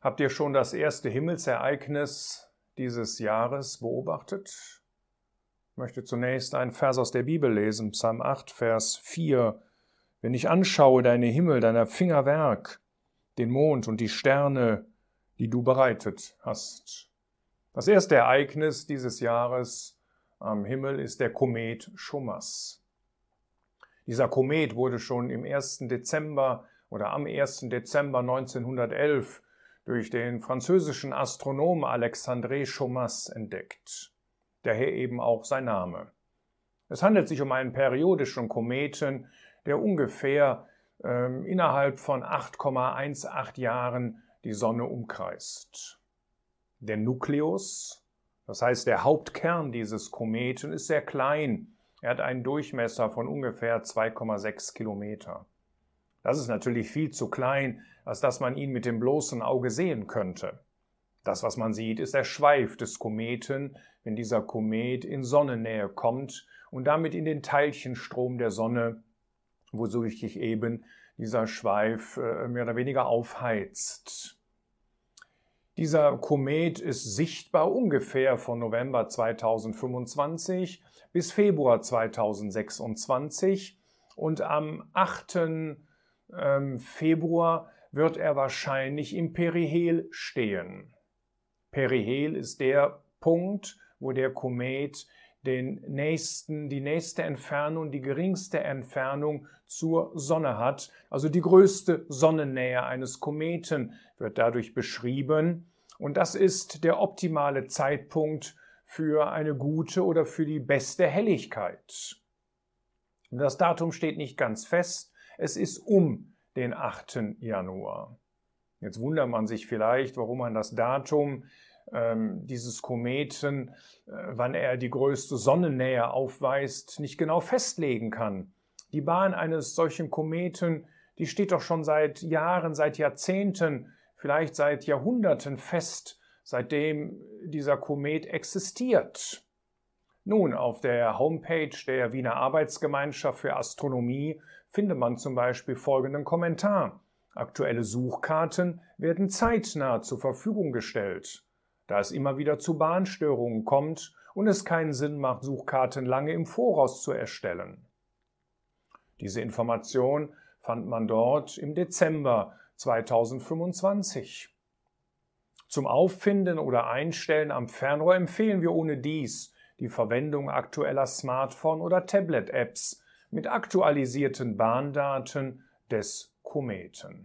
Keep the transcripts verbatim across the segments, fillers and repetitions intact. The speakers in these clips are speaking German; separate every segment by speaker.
Speaker 1: Habt ihr schon das erste Himmelsereignis dieses Jahres beobachtet? Ich möchte zunächst einen Vers aus der Bibel lesen, Psalm acht, Vers vier. Wenn ich anschaue deine Himmel, deiner Finger Werk, den Mond und die Sterne, die du bereitet hast. Das erste Ereignis dieses Jahres am Himmel ist der Komet Chumas. Dieser Komet wurde schon im ersten Dezember oder am ersten Dezember neunzehnhundertelf durch den französischen Astronomen Alexandre Chumas entdeckt. Daher eben auch sein Name. Es handelt sich um einen periodischen Kometen, der ungefähr ähm, innerhalb von acht Komma achtzehn Jahren die Sonne umkreist. Der Nukleus, das heißt der Hauptkern dieses Kometen, ist sehr klein. Er hat einen Durchmesser von ungefähr zwei Komma sechs Kilometer. Das ist natürlich viel zu klein, als dass man ihn mit dem bloßen Auge sehen könnte. Das, was man sieht, ist der Schweif des Kometen, wenn dieser Komet in Sonnennähe kommt und damit in den Teilchenstrom der Sonne, wodurch sich eben dieser Schweif äh, mehr oder weniger aufheizt. Dieser Komet ist sichtbar ungefähr von November zweitausendfünfundzwanzig bis Februar zweitausendsechsundzwanzig und am achten Februar wird er wahrscheinlich im Perihel stehen. Perihel ist der Punkt, wo der Komet den nächsten, die nächste Entfernung, die geringste Entfernung zur Sonne hat. Also die größte Sonnennähe eines Kometen wird dadurch beschrieben. Und das ist der optimale Zeitpunkt für eine gute oder für die beste Helligkeit. Und das Datum steht nicht ganz fest. Es ist um den achten Januar. Jetzt wundert man sich vielleicht, warum man das Datum ähm, dieses Kometen, äh, wann er die größte Sonnennähe aufweist, nicht genau festlegen kann. Die Bahn eines solchen Kometen, die steht doch schon seit Jahren, seit Jahrzehnten, vielleicht seit Jahrhunderten fest, seitdem dieser Komet existiert. Nun, auf der Homepage der Wiener Arbeitsgemeinschaft für Astronomie findet man zum Beispiel folgenden Kommentar. Aktuelle Suchkarten werden zeitnah zur Verfügung gestellt, da es immer wieder zu Bahnstörungen kommt und es keinen Sinn macht, Suchkarten lange im Voraus zu erstellen. Diese Information fand man dort im Dezember zweitausendfünfundzwanzig. Zum Auffinden oder Einstellen am Fernrohr empfehlen wir ohnedies die Verwendung aktueller Smartphone- oder Tablet-Apps mit aktualisierten Bahndaten des Kometen.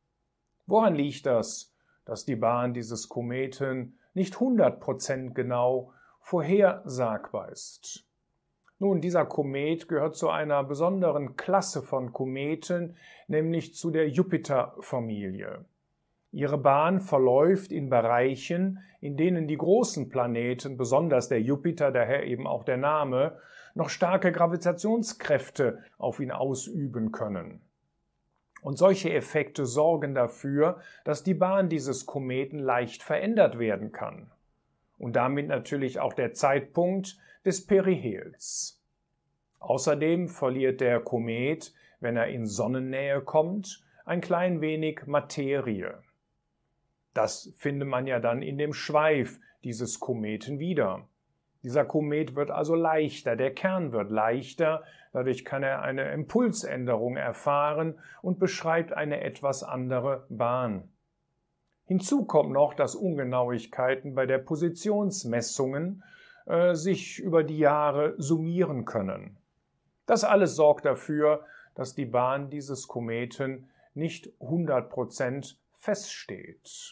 Speaker 1: Woran liegt das, dass die Bahn dieses Kometen nicht hundert Prozent genau vorhersagbar ist? Nun, dieser Komet gehört zu einer besonderen Klasse von Kometen, nämlich zu der Jupiterfamilie. Ihre Bahn verläuft in Bereichen, in denen die großen Planeten, besonders der Jupiter, daher eben auch der Name, noch starke Gravitationskräfte auf ihn ausüben können. Und solche Effekte sorgen dafür, dass die Bahn dieses Kometen leicht verändert werden kann. Und damit natürlich auch der Zeitpunkt des Perihels. Außerdem verliert der Komet, wenn er in Sonnennähe kommt, ein klein wenig Materie. Das findet man ja dann in dem Schweif dieses Kometen wieder. Dieser Komet wird also leichter, der Kern wird leichter, dadurch kann er eine Impulsänderung erfahren und beschreibt eine etwas andere Bahn. Hinzu kommt noch, dass Ungenauigkeiten bei der Positionsmessungen äh, sich über die Jahre summieren können. Das alles sorgt dafür, dass die Bahn dieses Kometen nicht hundert Prozent feststeht.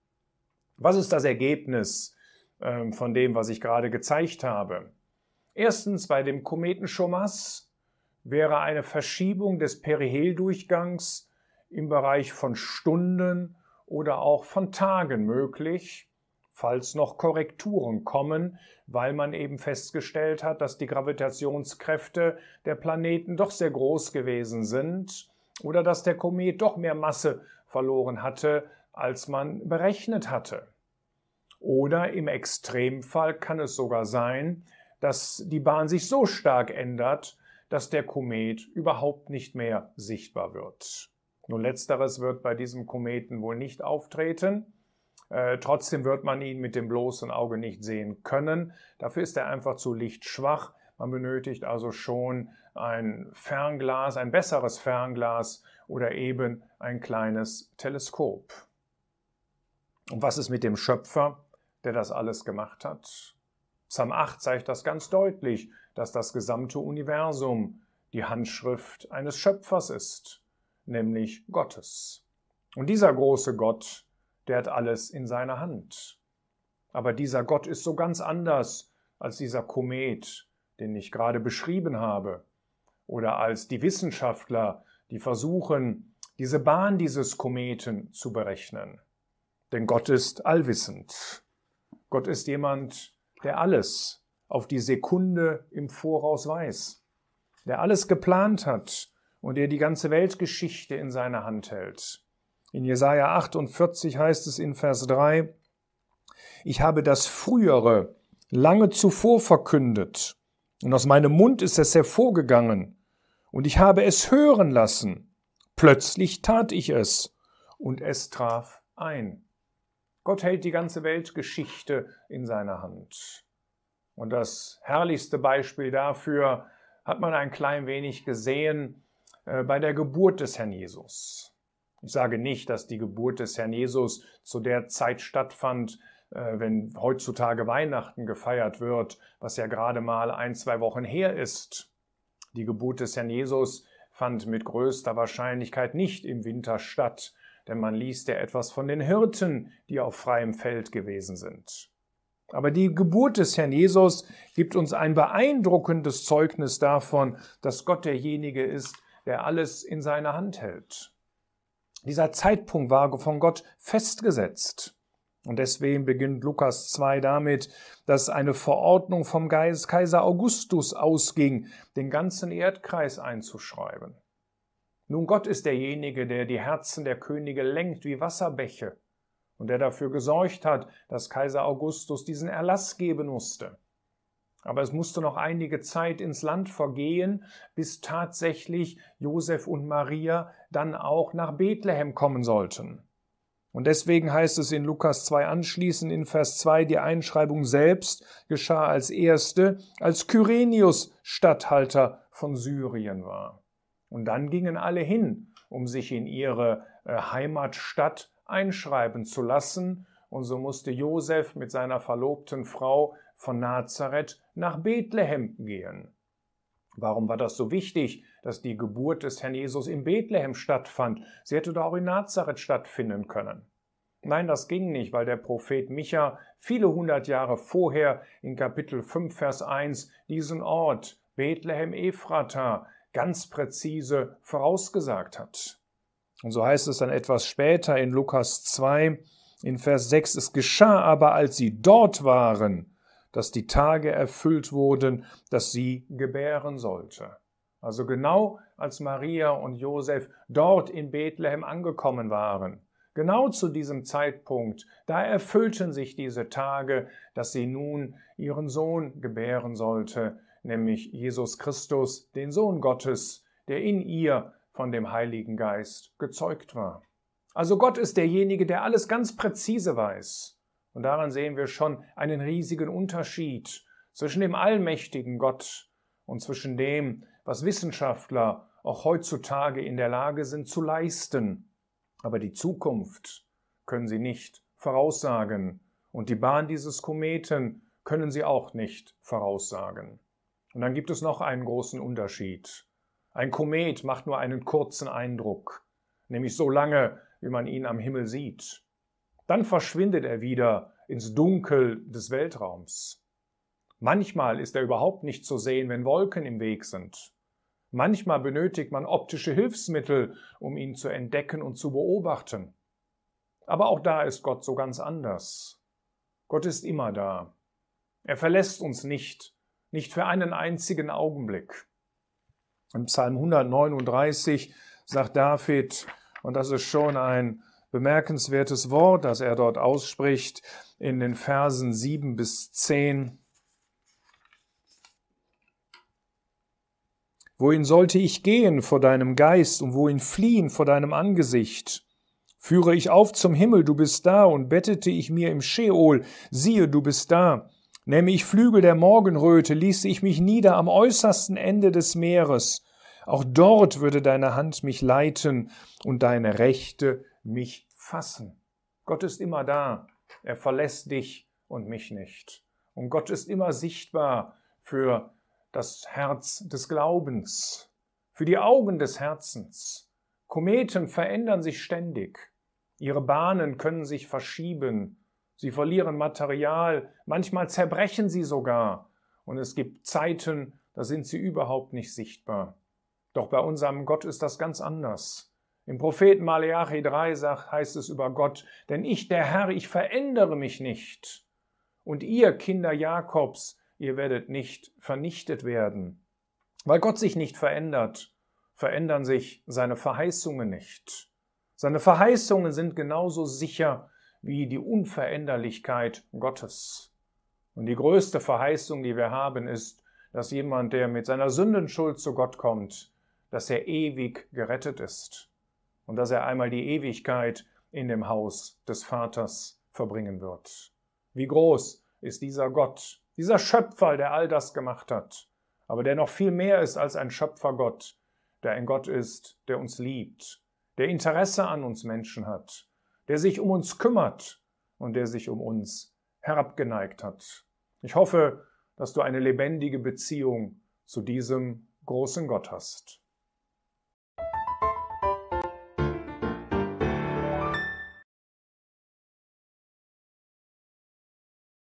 Speaker 1: Was ist das Ergebnis äh, von dem, was ich gerade gezeigt habe? Erstens, bei dem Kometen Chumas wäre eine Verschiebung des Periheldurchgangs im Bereich von Stunden oder auch von Tagen möglich, falls noch Korrekturen kommen, weil man eben festgestellt hat, dass die Gravitationskräfte der Planeten doch sehr groß gewesen sind oder dass der Komet doch mehr Masse verloren hatte, als man berechnet hatte. Oder im Extremfall kann es sogar sein, dass die Bahn sich so stark ändert, dass der Komet überhaupt nicht mehr sichtbar wird. Nun, letzteres wird bei diesem Kometen wohl nicht auftreten. Äh, trotzdem wird man ihn mit dem bloßen Auge nicht sehen können. Dafür ist er einfach zu lichtschwach. Man benötigt also schon ein Fernglas, ein besseres Fernglas oder eben ein kleines Teleskop. Und was ist mit dem Schöpfer, der das alles gemacht hat? Psalm acht zeigt das ganz deutlich, dass das gesamte Universum die Handschrift eines Schöpfers ist, nämlich Gottes. Und dieser große Gott, der hat alles in seiner Hand. Aber dieser Gott ist so ganz anders als dieser Komet, den ich gerade beschrieben habe, oder als die Wissenschaftler, die versuchen, diese Bahn dieses Kometen zu berechnen. Denn Gott ist allwissend. Gott ist jemand, der alles auf die Sekunde im Voraus weiß, der alles geplant hat und der die ganze Weltgeschichte in seiner Hand hält. In Jesaja achtundvierzig heißt es in Vers drei, ich habe das Frühere lange zuvor verkündet, und aus meinem Mund ist es hervorgegangen, und ich habe es hören lassen. Plötzlich tat ich es, und es traf ein. Gott hält die ganze Weltgeschichte in seiner Hand. Und das herrlichste Beispiel dafür hat man ein klein wenig gesehen äh, bei der Geburt des Herrn Jesus. Ich sage nicht, dass die Geburt des Herrn Jesus zu der Zeit stattfand, äh, wenn heutzutage Weihnachten gefeiert wird, was ja gerade mal ein, zwei Wochen her ist. Die Geburt des Herrn Jesus fand mit größter Wahrscheinlichkeit nicht im Winter statt, denn man liest ja etwas von den Hirten, die auf freiem Feld gewesen sind. Aber die Geburt des Herrn Jesus gibt uns ein beeindruckendes Zeugnis davon, dass Gott derjenige ist, der alles in seiner Hand hält. Dieser Zeitpunkt war von Gott festgesetzt. Und deswegen beginnt Lukas zwei damit, dass eine Verordnung vom Kaiser Augustus ausging, den ganzen Erdkreis einzuschreiben. Nun, Gott ist derjenige, der die Herzen der Könige lenkt wie Wasserbäche und der dafür gesorgt hat, dass Kaiser Augustus diesen Erlass geben musste. Aber es musste noch einige Zeit ins Land vergehen, bis tatsächlich Josef und Maria dann auch nach Bethlehem kommen sollten. Und deswegen heißt es in Lukas zwei anschließend in Vers zwei, die Einschreibung selbst geschah als erste, als Kyrenius Statthalter von Syrien war. Und dann gingen alle hin, um sich in ihre äh, Heimatstadt einschreiben zu lassen. Und so musste Josef mit seiner verlobten Frau von Nazareth nach Bethlehem gehen. Warum war das so wichtig, dass die Geburt des Herrn Jesus in Bethlehem stattfand? Sie hätte doch auch in Nazareth stattfinden können. Nein, das ging nicht, weil der Prophet Micha viele hundert Jahre vorher in Kapitel fünf, Vers eins diesen Ort, Bethlehem Ephrata, ganz präzise vorausgesagt hat. Und so heißt es dann etwas später in Lukas zwei, in Vers sechs, es geschah aber, als sie dort waren, dass die Tage erfüllt wurden, dass sie gebären sollte. Also genau als Maria und Josef dort in Bethlehem angekommen waren, genau zu diesem Zeitpunkt, da erfüllten sich diese Tage, dass sie nun ihren Sohn gebären sollte, nämlich Jesus Christus, den Sohn Gottes, der in ihr von dem Heiligen Geist gezeugt war. Also Gott ist derjenige, der alles ganz präzise weiß. Und daran sehen wir schon einen riesigen Unterschied zwischen dem allmächtigen Gott und zwischen dem, was Wissenschaftler auch heutzutage in der Lage sind zu leisten. Aber die Zukunft können sie nicht voraussagen. Und die Bahn dieses Kometen können sie auch nicht voraussagen. Und dann gibt es noch einen großen Unterschied. Ein Komet macht nur einen kurzen Eindruck, nämlich so lange, wie man ihn am Himmel sieht. Dann verschwindet er wieder ins Dunkel des Weltraums. Manchmal ist er überhaupt nicht zu sehen, wenn Wolken im Weg sind. Manchmal benötigt man optische Hilfsmittel, um ihn zu entdecken und zu beobachten. Aber auch da ist Gott so ganz anders. Gott ist immer da. Er verlässt uns nicht, nicht für einen einzigen Augenblick. Im Psalm hundertneununddreißig sagt David, und das ist schon ein bemerkenswertes Wort, das er dort ausspricht, in den Versen sieben bis zehn. Wohin sollte ich gehen vor deinem Geist und wohin fliehen vor deinem Angesicht? Führe ich auf zum Himmel, du bist da, und bettete ich mir im Scheol, siehe, du bist da. Nähme ich Flügel der Morgenröte, ließe ich mich nieder am äußersten Ende des Meeres. Auch dort würde deine Hand mich leiten und deine Rechte mich fassen. Gott ist immer da. Er verlässt dich und mich nicht. Und Gott ist immer sichtbar für das Herz des Glaubens, für die Augen des Herzens. Kometen verändern sich ständig. Ihre Bahnen können sich verschieben. Sie verlieren Material, manchmal zerbrechen sie sogar. Und es gibt Zeiten, da sind sie überhaupt nicht sichtbar. Doch bei unserem Gott ist das ganz anders. Im Propheten Maleachi drei sagt, heißt es über Gott, denn ich, der Herr, ich verändere mich nicht. Und ihr, Kinder Jakobs, ihr werdet nicht vernichtet werden. Weil Gott sich nicht verändert, verändern sich seine Verheißungen nicht. Seine Verheißungen sind genauso sicher wie die Unveränderlichkeit Gottes. Und die größte Verheißung, die wir haben, ist, dass jemand, der mit seiner Sündenschuld zu Gott kommt, dass er ewig gerettet ist und dass er einmal die Ewigkeit in dem Haus des Vaters verbringen wird. Wie groß ist dieser Gott, dieser Schöpfer, der all das gemacht hat, aber der noch viel mehr ist als ein Schöpfergott, der ein Gott ist, der uns liebt, der Interesse an uns Menschen hat, der sich um uns kümmert und der sich um uns herabgeneigt hat. Ich hoffe, dass du eine lebendige Beziehung zu diesem großen Gott hast.